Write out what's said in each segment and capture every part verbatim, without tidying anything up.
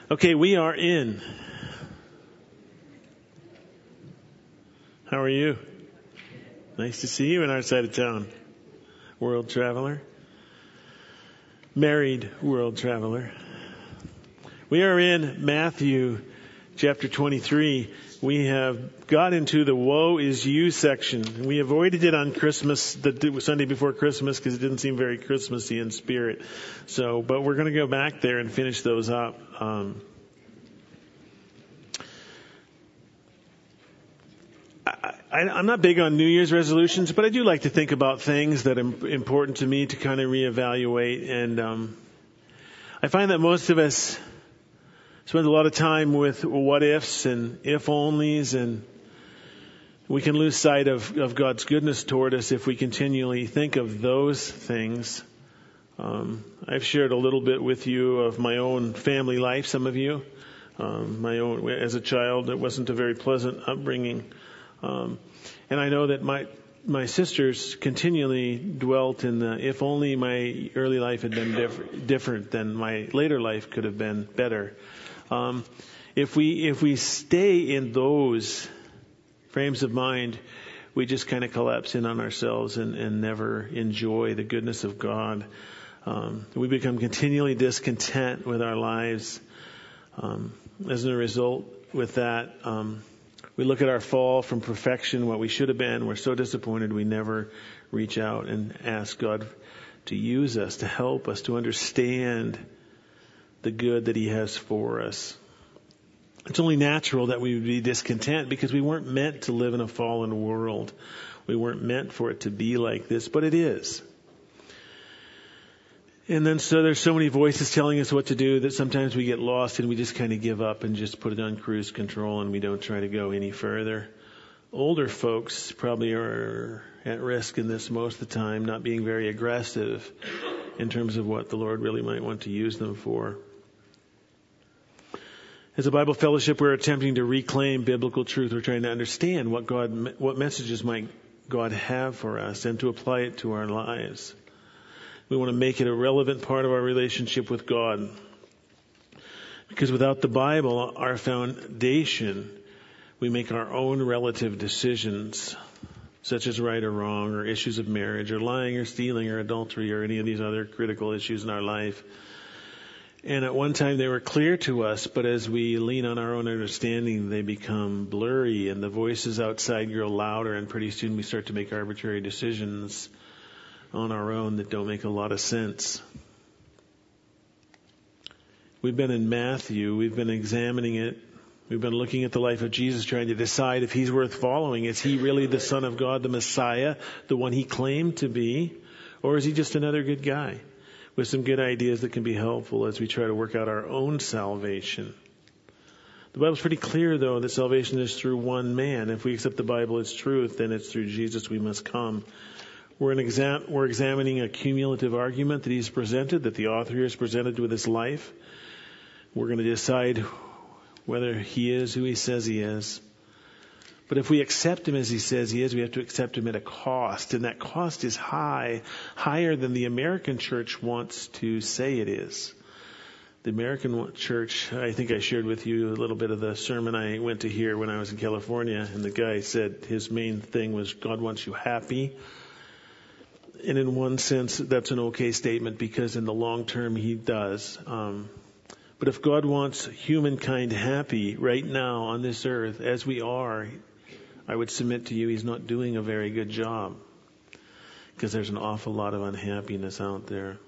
Okay, we are in. How are you? Nice to see you in our side of town. World traveler. Married world traveler. We are in Matthew chapter twenty-three. We have got into the woe is you section. We avoided it on Christmas, the Sunday before Christmas, because it didn't seem very Christmassy in spirit. So, but we're going to go back there and finish those up. Um, I, I, I'm not big on New Year's resolutions, but I do like to think about things that are important to me to kind of reevaluate. And um, I find that most of us spend a lot of time with what ifs and if onlys, and we can lose sight of, of God's goodness toward us if we continually think of those things. Um, I've shared a little bit with you of my own family life, some of you. Um, my own, as a child, it wasn't a very pleasant upbringing. Um, and I know that my my sisters continually dwelt in the, if only my early life had been diff- different, then my later life could have been better. Um, if we if we stay in those frames of mind, we just kind of collapse in on ourselves and, and never enjoy the goodness of God. Um, we become continually discontent with our lives. Um, as a result, with that, um, we look at our fall from perfection, what we should have been. We're so disappointed we never reach out and ask God to use us, to help us, to understand the good that He has for us. It's only natural that we would be discontent because we weren't meant to live in a fallen world. We weren't meant for it to be like this, but it is. And then so there's so many voices telling us what to do that sometimes we get lost and we just kind of give up and just put it on cruise control and we don't try to go any further. Older folks probably are at risk in this most of the time, not being very aggressive in terms of what the Lord really might want to use them for. As a Bible fellowship, we're attempting to reclaim biblical truth. We're trying to understand what God, what messages might God have for us and to apply it to our lives. We want to make it a relevant part of our relationship with God. Because without the Bible, our foundation, we make our own relative decisions, such as right or wrong, or issues of marriage, or lying, or stealing, or adultery, or any of these other critical issues in our life. And at one time they were clear to us, but as we lean on our own understanding, they become blurry, and the voices outside grow louder, and pretty soon we start to make arbitrary decisions on our own that don't make a lot of sense. We've been in Matthew. We've been examining it. We've been looking at the life of Jesus, trying to decide if He's worth following. Is He really the Son of God, the Messiah, the one He claimed to be? Or is He just another good guy with some good ideas that can be helpful as we try to work out our own salvation? The Bible's pretty clear, though, that salvation is through one man. If we accept the Bible as truth, then it's through Jesus we must come. We're, an exam- we're examining a cumulative argument that He's presented, that the author has presented with His life. We're going to decide whether He is who He says He is. But if we accept Him as He says He is, we have to accept Him at a cost. And that cost is high, higher than the American church wants to say it is. The American church, I think I shared with you a little bit of the sermon I went to hear when I was in California. And the guy said his main thing was, God wants you happy. And in one sense, that's an okay statement because in the long term, He does. Um, but if God wants humankind happy right now on this earth, as we are, I would submit to you He's not doing a very good job because there's an awful lot of unhappiness out there.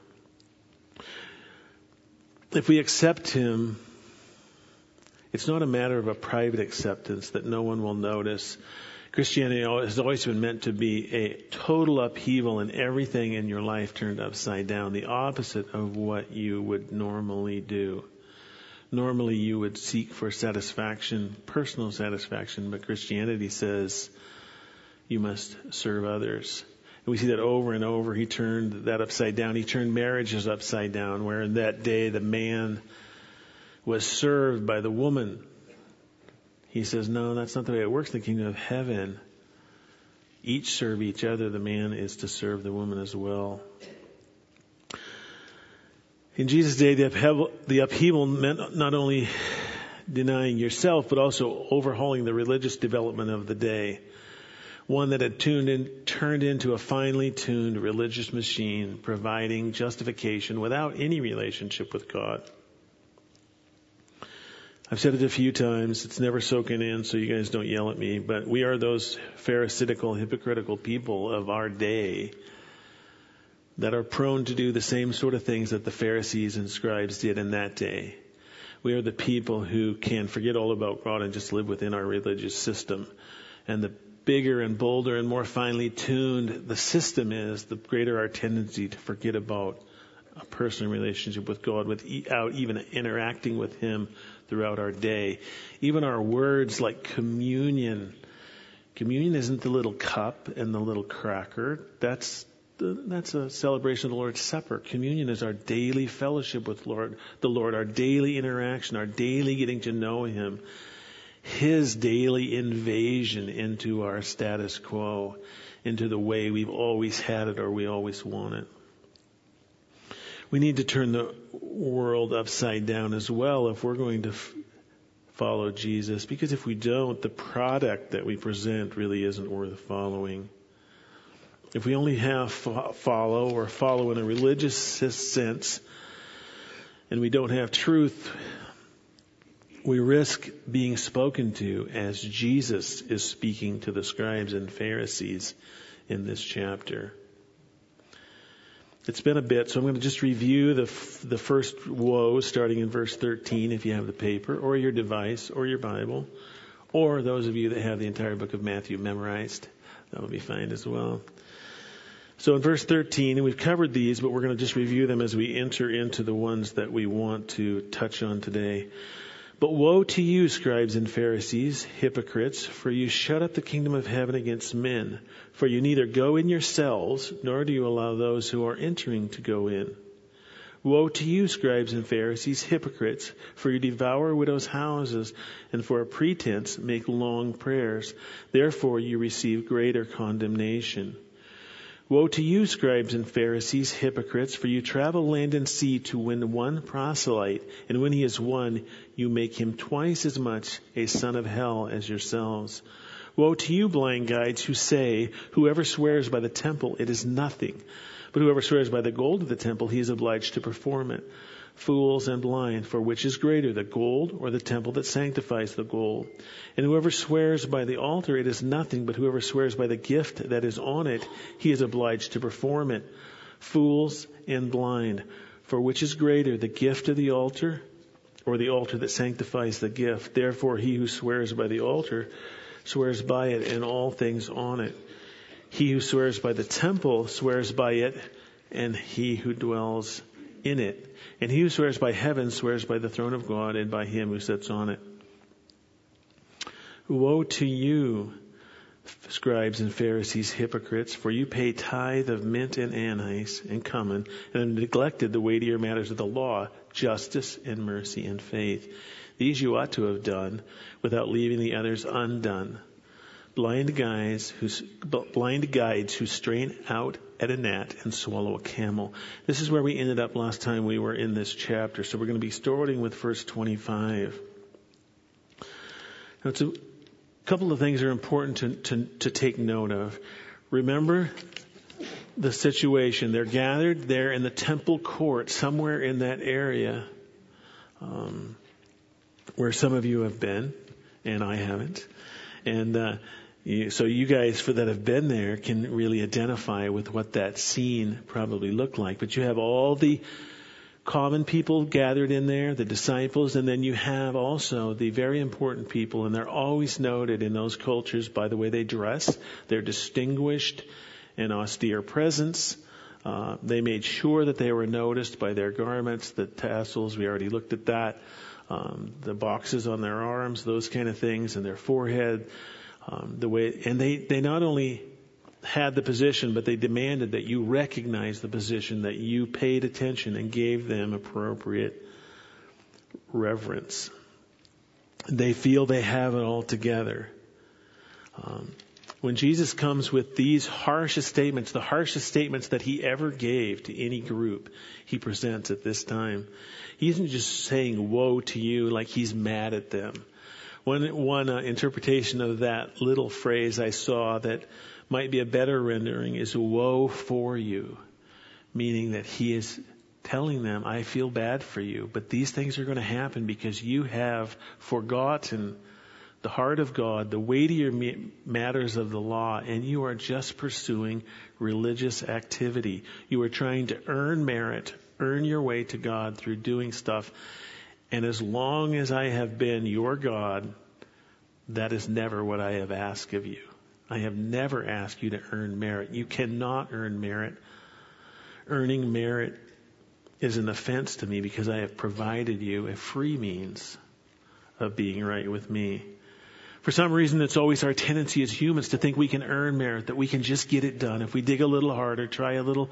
If we accept Him, it's not a matter of a private acceptance that no one will notice. Christianity has always been meant to be a total upheaval and everything in your life turned upside down, the opposite of what you would normally do. Normally you would seek for satisfaction, personal satisfaction, but Christianity says you must serve others. And we see that over and over. He turned that upside down. He turned marriages upside down, where in that day the man was served by the woman. He says, no, that's not the way it works in the kingdom of heaven. Each serve each other. The man is to serve the woman as well. In Jesus' day, the upheaval, the upheaval meant not only denying yourself, but also overhauling the religious development of the day. One that had tuned in, turned into a finely tuned religious machine, providing justification without any relationship with God. I've said it a few times. It's never soaking in, so you guys don't yell at me. But we are those pharisaical, hypocritical people of our day that are prone to do the same sort of things that the Pharisees and scribes did in that day. We are the people who can forget all about God and just live within our religious system. And the bigger and bolder and more finely tuned the system is, the greater our tendency to forget about a personal relationship with God without even interacting with Him throughout our day. Even our words like communion. Communion isn't the little cup and the little cracker. That's the, that's a celebration of the Lord's Supper. Communion is our daily fellowship with Lord, the Lord, our daily interaction, our daily getting to know Him. His daily invasion into our status quo, into the way we've always had it or we always want it. We need to turn the world upside down as well if we're going to f- follow Jesus, because if we don't, the product that we present really isn't worth following. If we only have fo- follow or follow in a religious sense, and we don't have truth, we risk being spoken to as Jesus is speaking to the scribes and Pharisees in this chapter. It's been a bit, so I'm going to just review the f- the first woe starting in verse thirteen if you have the paper or your device or your Bible, or those of you that have the entire book of Matthew memorized. That'll be fine as well. So in verse thirteen, and we've covered these, but we're going to just review them as we enter into the ones that we want to touch on today. But woe to you, scribes and Pharisees, hypocrites, for you shut up the kingdom of heaven against men. For you neither go in yourselves, nor do you allow those who are entering to go in. Woe to you, scribes and Pharisees, hypocrites, for you devour widows' houses, and for a pretense make long prayers. Therefore you receive greater condemnation. Woe to you, scribes and Pharisees, hypocrites, for you travel land and sea to win one proselyte, and when he is won, you make him twice as much a son of hell as yourselves. Woe to you, blind guides, who say, whoever swears by the temple, it is nothing, but whoever swears by the gold of the temple, he is obliged to perform it. Fools and blind, for which is greater, the gold or the temple that sanctifies the gold? And whoever swears by the altar, it is nothing, but whoever swears by the gift that is on it, he is obliged to perform it. Fools and blind, for which is greater, the gift of the altar or the altar that sanctifies the gift? Therefore he who swears by the altar swears by it and all things on it. He who swears by the temple swears by it and he who dwells in it. And he who swears by heaven swears by the throne of God and by him who sits on it. Woe to you, scribes and Pharisees, hypocrites, for you pay tithe of mint and anise and cumin, and have neglected the weightier matters of the law, justice and mercy and faith. These you ought to have done without leaving the others undone. Blind guides who, blind guides who strain out at a gnat and swallow a camel. This is where we ended up last time we were in this chapter. So we're going to be starting with verse twenty-five. Now, it's a couple of things are important to, to, to take note of. Remember the situation. They're gathered there in the temple court, somewhere in that area, um, where some of you have been, and I haven't. And uh, you, so you guys for that have been there can really identify with what that scene probably looked like. But you have all the common people gathered in there, the disciples, and then you have also the very important people, and they're always noted in those cultures by the way they dress. They're distinguished and austere presence. Uh, they made sure that they were noticed by their garments, the tassels, we already looked at that, um, the boxes on their arms, those kind of things, and their forehead. Um, the way, and they, they not only had the position, but they demanded that you recognize the position, that you paid attention and gave them appropriate reverence. They feel they have it all together. Um, When Jesus comes with these harshest statements, the harshest statements that he ever gave to any group he presents at this time, he isn't just saying woe to you like he's mad at them. One, one uh, interpretation of that little phrase I saw that might be a better rendering is woe for you, meaning that he is telling them, I feel bad for you, but these things are going to happen because you have forgotten the heart of God, the weightier matters of the law, and you are just pursuing religious activity. You are trying to earn merit, earn your way to God through doing stuff. And as long as I have been your God, that is never what I have asked of you. I have never asked you to earn merit. You cannot earn merit. Earning merit is an offense to me because I have provided you a free means of being right with me. For some reason, it's always our tendency as humans to think we can earn merit, that we can just get it done. If we dig a little harder, try a little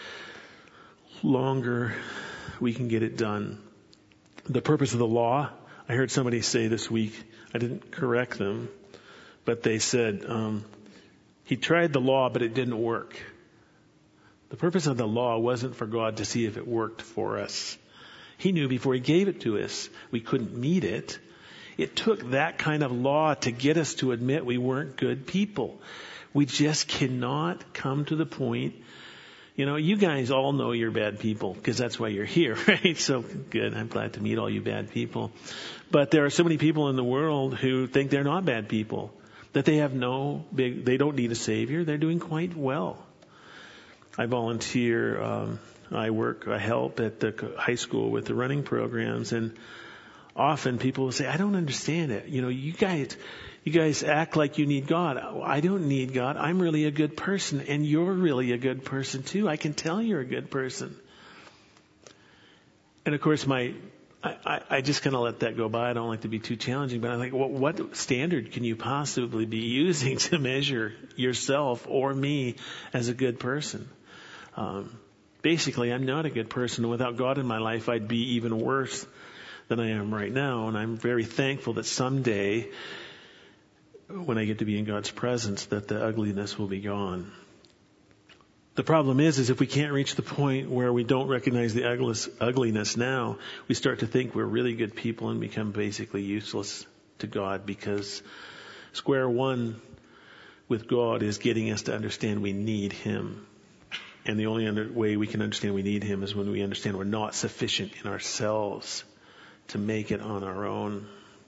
longer, we can get it done. The purpose of the law, I heard somebody say this week, I didn't correct them, but they said, um, he tried the law, but it didn't work. The purpose of the law wasn't for God to see if it worked for us. He knew before he gave it to us, we couldn't meet it. It took that kind of law to get us to admit we weren't good people. We just cannot come to the point. You know, you guys all know you're bad people because that's why you're here, right? So good. I'm glad to meet all you bad people. But there are so many people in the world who think they're not bad people, that they have no big, they don't need a savior. They're doing quite well. I volunteer, um, I work, I help at the high school with the running programs, and often people will say, I don't understand it. You know, you guys, you guys act like you need God. I don't need God. I'm really a good person, and you're really a good person too. I can tell you're a good person. And of course, my, I, I, I just kind of let that go by. I don't like to be too challenging, but I'm like, what, what standard can you possibly be using to measure yourself or me as a good person? Um, basically, I'm not a good person. Without God in my life, I'd be even worse than I am right now. And I'm very thankful that someday, when I get to be in God's presence, that the ugliness will be gone. The problem is, is if we can't reach the point where we don't recognize the ugliness now, we start to think we're really good people and become basically useless to God, because square one with God is getting us to understand we need Him. And the only under, way we can understand we need Him is when we understand we're not sufficient in ourselves to make it on our own.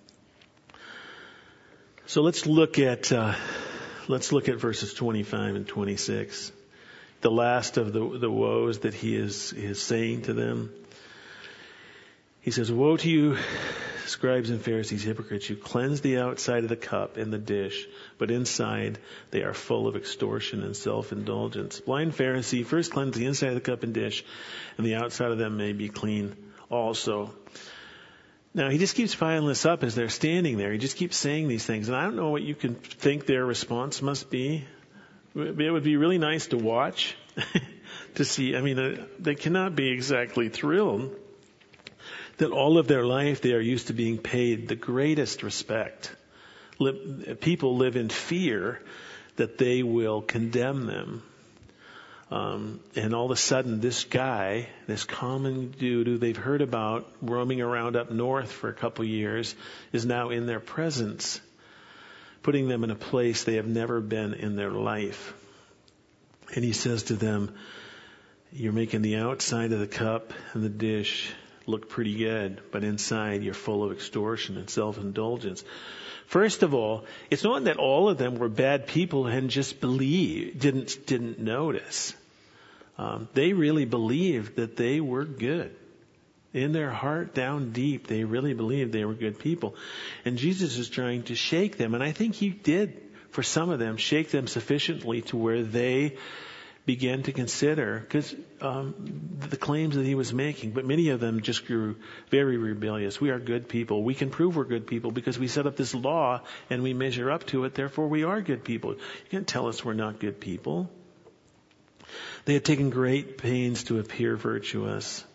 So let's look at uh, let's look at verses twenty-five and twenty-six. The last of the, the woes that he is, is saying to them. He says, woe to you, scribes and Pharisees, hypocrites, you cleanse the outside of the cup and the dish, but inside they are full of extortion and self-indulgence. Blind Pharisee, first cleanse the inside of the cup and dish, and the outside of them may be clean also. Now, he just keeps piling this up as they're standing there. He just keeps saying these things. And I don't know what you can think their response must be. It would be really nice to watch, to see. I mean, they cannot be exactly thrilled that all of their life they are used to being paid the greatest respect. People live in fear that they will condemn them. Um, and all of a sudden, this guy, this common dude who they've heard about roaming around up north for a couple years, is now in their presence, putting them in a place they have never been in their life. And he says to them, you're making the outside of the cup and the dish look pretty good, but inside you're full of extortion and self-indulgence. First of all, it's not that all of them were bad people and just believed, didn't, didn't notice. Um, they really believed that they were good. In their heart, down deep, they really believed they were good people. And Jesus is trying to shake them. And I think he did, for some of them, shake them sufficiently to where they began to consider, because um, the claims that he was making. But many of them just grew very rebellious. We are good people. We can prove we're good people because we set up this law and we measure up to it. Therefore, we are good people. You can't tell us we're not good people. They had taken great pains to appear virtuous.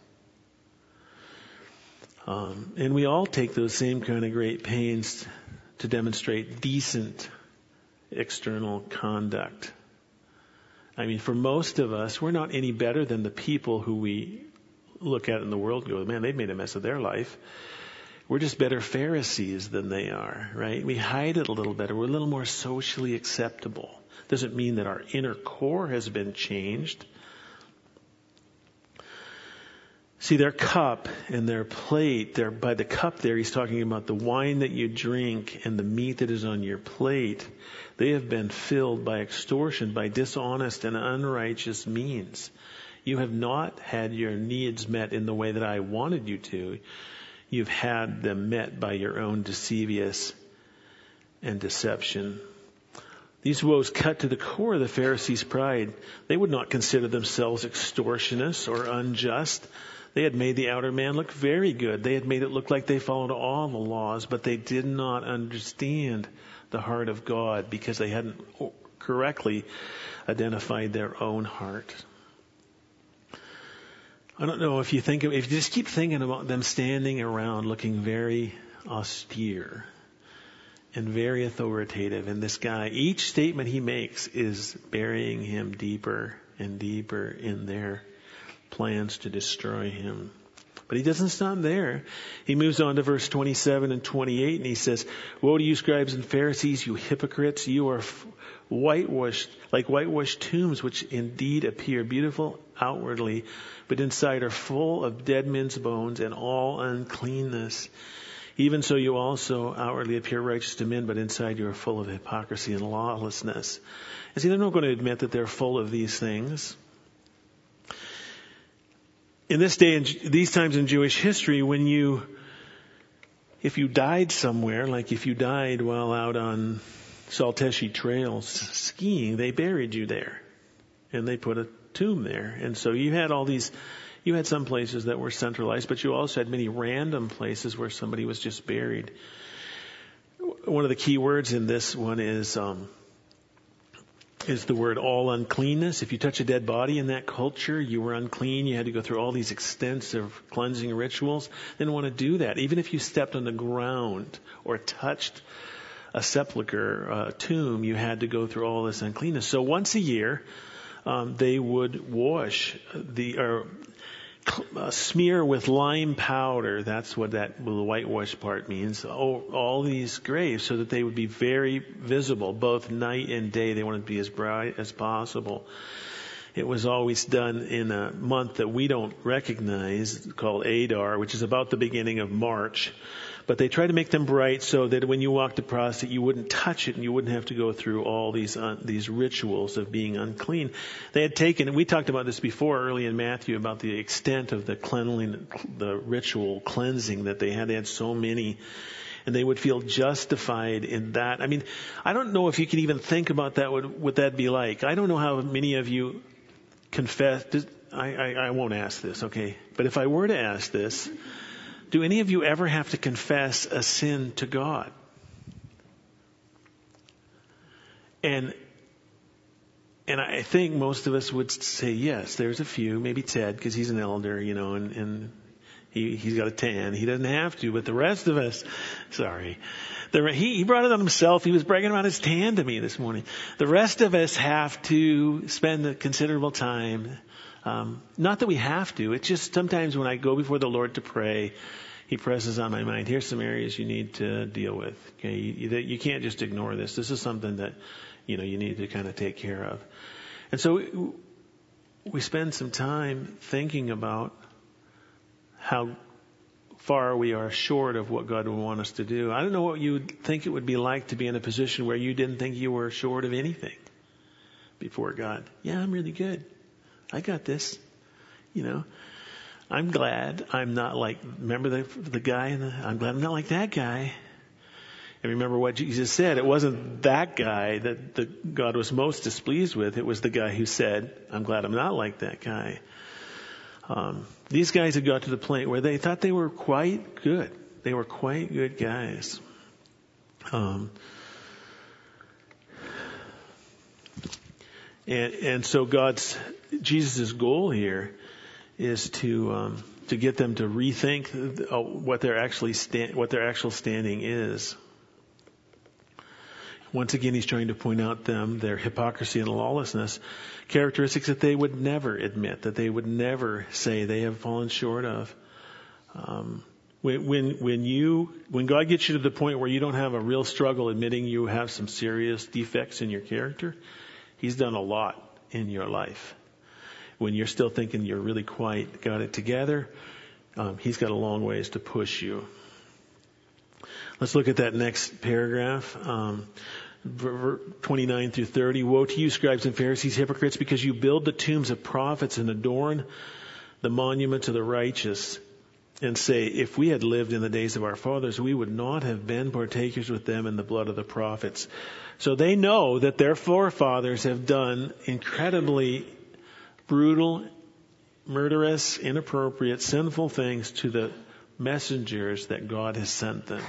Um, and we all take those same kind of great pains to demonstrate decent external conduct. I mean, for most of us, we're not any better than the people who we look at in the world and go, man, they've made a mess of their life. We're just better Pharisees than they are, right? We hide it a little better. We're a little more socially acceptable. Doesn't mean that our inner core has been changed. See, their cup and their plate, their, by the cup there, he's talking about the wine that you drink and the meat that is on your plate. They have been filled by extortion, by dishonest and unrighteous means. You have not had your needs met in the way that I wanted you to. You've had them met by your own deceivious and deception. These woes cut to the core of the Pharisees' pride. They would not consider themselves extortionists or unjust. They had made the outer man look very good. They had made it look like they followed all the laws, but they did not understand the heart of God because they hadn't correctly identified their own heart. I don't know if you think of, if you just keep thinking about them standing around looking very austere and very authoritative, and this guy, each statement he makes is burying him deeper and deeper in their plans to destroy him. But he doesn't stop there. He moves on to verse twenty-seven and twenty-eight, and he says, "Woe to you, scribes and Pharisees, you hypocrites! You are whitewashed, like whitewashed tombs, which indeed appear beautiful outwardly, but inside are full of dead men's bones and all uncleanness. Even so you also outwardly appear righteous to men, but inside you are full of hypocrisy and lawlessness." And see, they're not going to admit that they're full of these things. In this day and these times in Jewish history, when you, if you died somewhere, like if you died while out on Salteshi trails skiing, they buried you there. And they put a tomb there. And so you had all these, you had some places that were centralized, but you also had many random places where somebody was just buried. One of the key words in this one is, um, is the word all uncleanness. If you touch a dead body in that culture, you were unclean. You had to go through all these extensive cleansing rituals. They didn't want to do that. Even if you stepped on the ground or touched a sepulcher, a tomb, you had to go through all this uncleanness. So once a year, um, they would wash the, or uh, smear with lime powder. That's what that the whitewash part means. Oh, all these graves so that they would be very visible, both night and day. They wanted to be as bright as possible. It was always done in a month that we don't recognize called Adar, which is about the beginning of March. But they tried to make them bright so that when you walked across it, you wouldn't touch it and you wouldn't have to go through all these uh, these rituals of being unclean. They had taken, and we talked about this before early in Matthew, about the extent of the cleanliness, the ritual cleansing that they had. They had so many, and they would feel justified in that. I mean, I don't know if you can even think about that, what, what that'd be like. I don't know how many of you confess. I, I, I won't ask this, okay? But if I were to ask this, do any of you ever have to confess a sin to God? And and I think most of us would say yes. There's a few, maybe Ted, because he's an elder, you know, and, and he, he's got a tan. He doesn't have to, but the rest of us, sorry. The, he, he brought it on himself. He was bragging about his tan to me this morning. The rest of us have to spend a considerable time. Um, not that we have to. It's just sometimes when I go before the Lord to pray, He presses on my mind, here's some areas you need to deal with. Okay, you, you can't just ignore this. This is something that, you know, you need to kind of take care of. And so we spend some time thinking about how far we are short of what God would want us to do. I don't know what you would think it would be like to be in a position where you didn't think you were short of anything before God. Yeah, I'm really good. I got this, you know. I'm glad I'm not like, remember the the guy, in the, I'm glad I'm not like that guy. And remember what Jesus said, it wasn't that guy that the God was most displeased with, it was the guy who said, I'm glad I'm not like that guy. Um, these guys had got to the point where they thought they were quite good. They were quite good guys. Um, and, and so God's, Jesus' goal here is to um, to get them to rethink what their actually sta- what their actual standing is. Once again, he's trying to point out them, their hypocrisy and lawlessness, characteristics that they would never admit, that they would never say they have fallen short of. Um, when, when, when you, when God gets you to the point where you don't have a real struggle admitting you have some serious defects in your character, He's done a lot in your life. When you're still thinking you're really quite got it together, um, He's got a long ways to push you. Let's look at that next paragraph, um, twenty-nine through thirty. Woe to you, scribes and Pharisees, hypocrites, because you build the tombs of prophets and adorn the monuments of the righteous, and say, if we had lived in the days of our fathers, we would not have been partakers with them in the blood of the prophets. So they know that their forefathers have done incredibly brutal, murderous, inappropriate, sinful things to the messengers that God has sent them.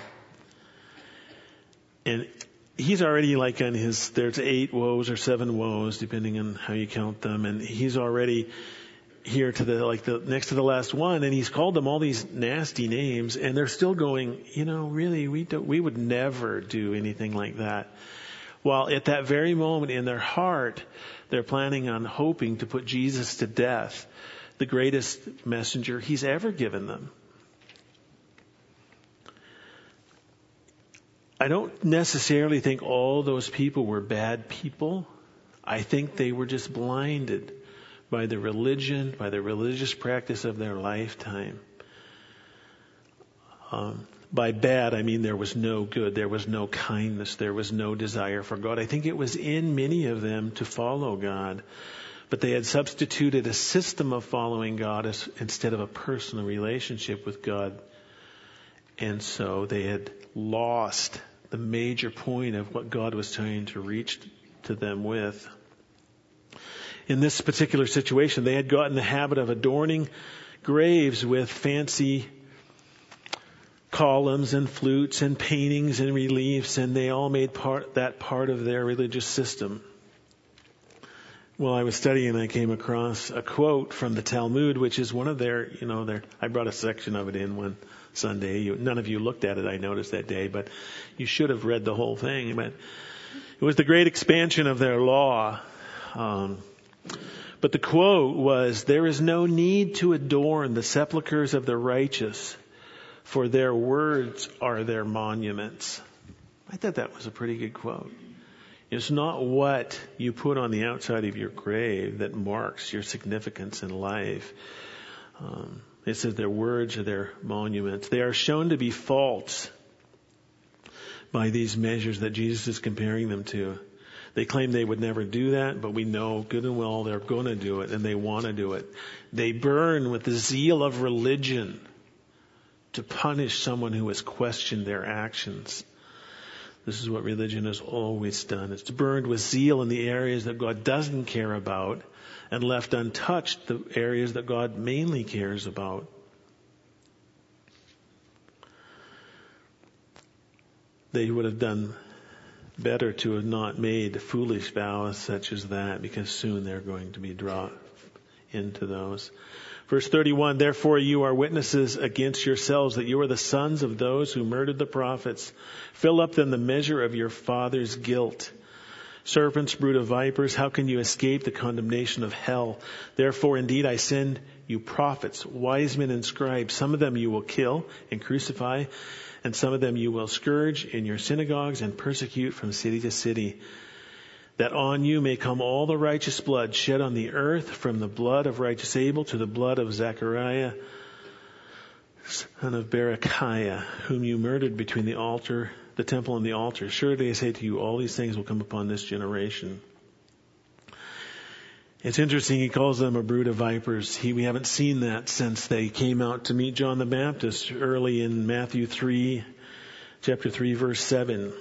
And he's already like on his, there's eight woes or seven woes, depending on how you count them. And he's already here to the, like the next to the last one. And he's called them all these nasty names, and they're still going, you know, really, we don't, we would never do anything like that. While at that very moment in their heart, they're planning on hoping to put Jesus to death, the greatest messenger He's ever given them. I don't necessarily think all those people were bad people. I think they were just blinded by the religion, by the religious practice of their lifetime. Um, by bad, I mean there was no good, there was no kindness, there was no desire for God. I think it was in many of them to follow God, but they had substituted a system of following God as, instead of a personal relationship with God. And so they had lost the major point of what God was trying to reach to them with. In this particular situation, they had gotten the habit of adorning graves with fancy columns and flutes and paintings and reliefs, and they all made part that part of their religious system. Well, I was studying and I came across a quote from the Talmud, which is one of their, you know, their, I brought a section of it in one Sunday. You, none of you looked at it, I noticed that day, but you should have read the whole thing. But it was the great expansion of their law. Um, but the quote was, there is no need to adorn the sepulchres of the righteous, for their words are their monuments. I thought that was a pretty good quote. It's not what you put on the outside of your grave that marks your significance in life. Um, it says their words are their monuments. They are shown to be false by these measures that Jesus is comparing them to. They claim they would never do that, but we know good and well they're going to do it, and they want to do it. They burn with the zeal of religion to punish someone who has questioned their actions. This is what religion has always done. It's burned with zeal in the areas that God doesn't care about, and left untouched the areas that God mainly cares about. They would have done better to have not made foolish vows such as that, because soon they're going to be drawn into those. Verse thirty-one, therefore you are witnesses against yourselves that you are the sons of those who murdered the prophets. Fill up then the measure of your father's guilt. Serpents, brood of vipers, how can you escape the condemnation of hell? Therefore indeed I send you prophets, wise men and scribes. Some of them you will kill and crucify, and some of them you will scourge in your synagogues and persecute from city to city, that on you may come all the righteous blood shed on the earth, from the blood of righteous Abel to the blood of Zechariah, son of Berechiah, whom you murdered between the altar, the temple and the altar. Surely I say to you, all these things will come upon this generation. It's interesting, he calls them a brood of vipers. He, we haven't seen that since they came out to meet John the Baptist early in Matthew three, chapter three, verse seven.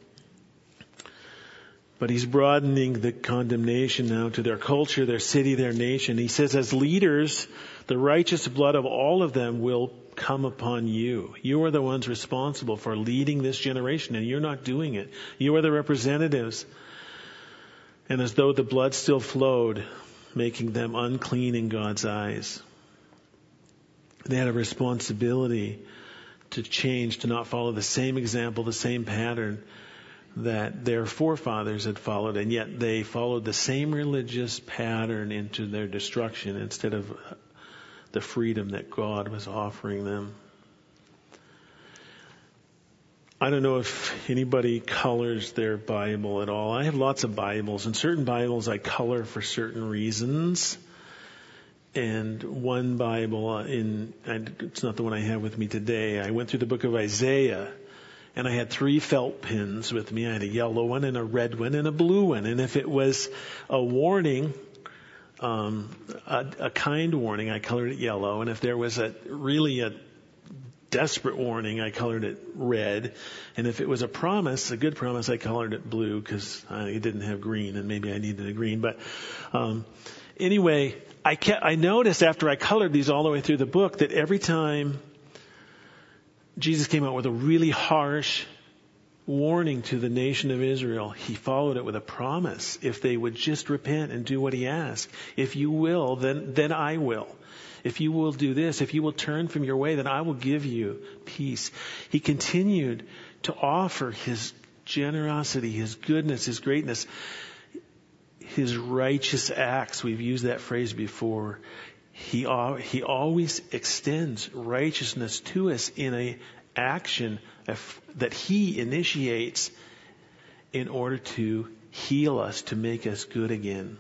But he's broadening the condemnation now to their culture, their city, their nation. He says, as leaders, the righteous blood of all of them will come upon you. You are the ones responsible for leading this generation, and you're not doing it. You are the representatives. And as though the blood still flowed, making them unclean in God's eyes. They had a responsibility to change, to not follow the same example, the same pattern that their forefathers had followed, and yet they followed the same religious pattern into their destruction instead of the freedom that God was offering them. I don't know if anybody colors their Bible at all. I have lots of Bibles, and certain Bibles I color for certain reasons. And one Bible, in it's not the one I have with me today, I went through the book of Isaiah, and I had three felt pins with me. I had a yellow one and a red one and a blue one. And if it was a warning, um, a, a kind warning, I colored it yellow. And if there was a really a desperate warning, I colored it red. And if it was a promise, a good promise, I colored it blue because I didn't have green, and maybe I needed a green. But um, anyway, I kept, I noticed after I colored these all the way through the book that every time Jesus came out with a really harsh warning to the nation of Israel, he followed it with a promise. If they would just repent and do what he asked, if you will, then then I will. If you will do this, if you will turn from your way, then I will give you peace. He continued to offer his generosity, his goodness, his greatness, his righteous acts. We've used that phrase before. He he always extends righteousness to us in a action that he initiates in order to heal us, to make us good again.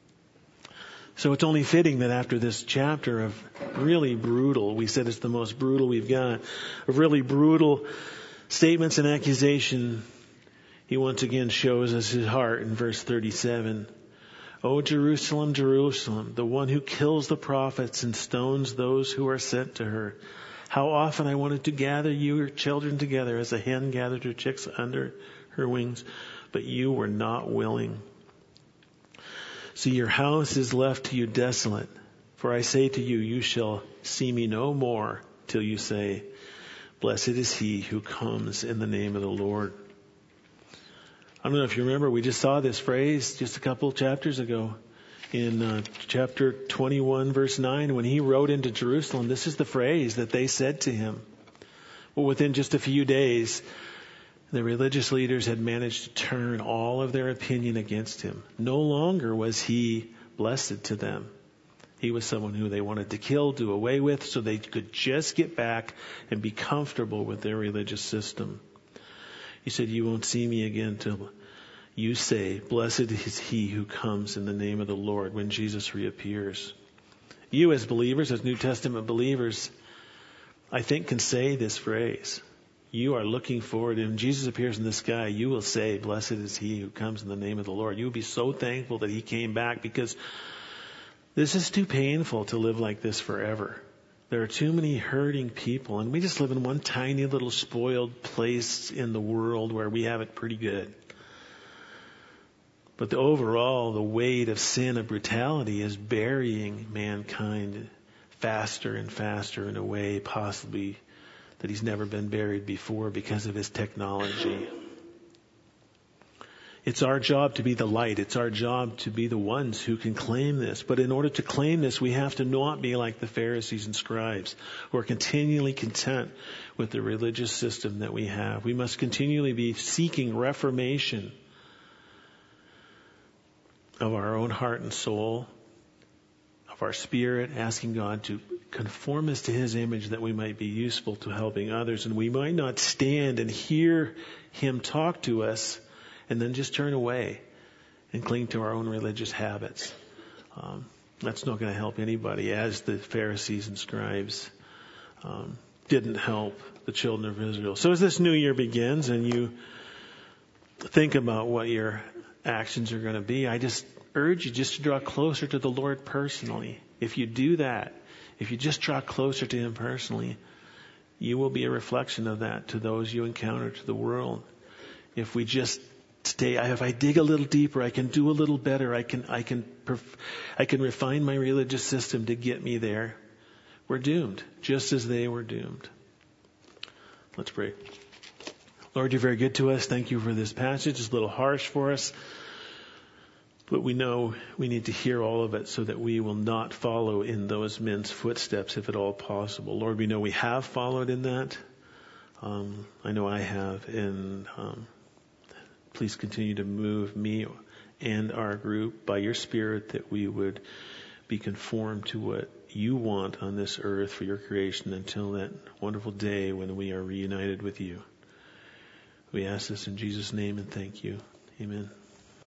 So it's only fitting that after this chapter of really brutal, we said it's the most brutal we've got, of really brutal statements and accusation, he once again shows us his heart in verse thirty-seven. O Jerusalem, Jerusalem, the one who kills the prophets and stones those who are sent to her. How often I wanted to gather your children together as a hen gathered her chicks under her wings, but you were not willing. So your house is left to you desolate. For I say to you, you shall see me no more till you say, blessed is he who comes in the name of the Lord. I don't know if you remember, we just saw this phrase just a couple chapters ago in uh, chapter twenty-one, verse nine. When he rode into Jerusalem, this is the phrase that they said to him. Well, within just a few days, the religious leaders had managed to turn all of their opinion against him. No longer was he blessed to them. He was someone who they wanted to kill, do away with, so they could just get back and be comfortable with their religious system. He said, you won't see me again till you say, blessed is he who comes in the name of the Lord when Jesus reappears. You as believers, as New Testament believers, I think can say this phrase. You are looking forward to him. Jesus appears in the sky. You will say, blessed is he who comes in the name of the Lord. You will be so thankful that he came back, because this is too painful to live like this forever. There are too many hurting people, and we just live in one tiny little spoiled place in the world where we have it pretty good. But the overall, the weight of sin and brutality is burying mankind faster and faster in a way possibly that he's never been buried before because of his technology. It's our job to be the light. It's our job to be the ones who can claim this. But in order to claim this, we have to not be like the Pharisees and scribes who are continually content with the religious system that we have. We must continually be seeking reformation of our own heart and soul, of our spirit, asking God to conform us to his image that we might be useful to helping others. And we might not stand and hear him talk to us and then just turn away and cling to our own religious habits. Um, that's not going to help anybody, as the Pharisees and scribes um, didn't help the children of Israel. So as this new year begins and you think about what your actions are going to be, I just urge you just to draw closer to the Lord personally. If you do that, if you just draw closer to him personally, you will be a reflection of that to those you encounter, to the world. If we just stay, if I dig a little deeper, I can do a little better. I can, I can, I can refine my religious system to get me there. We're doomed, just as they were doomed. Let's pray. Lord, you're very good to us. Thank you for this passage. It's a little harsh for us, but we know we need to hear all of it so that we will not follow in those men's footsteps, if at all possible. Lord, we know we have followed in that. Um, I know I have, and um, please continue to move me and our group by your Spirit, that we would be conformed to what you want on this earth for your creation until that wonderful day when we are reunited with you. We ask this in Jesus' name and thank you. Amen.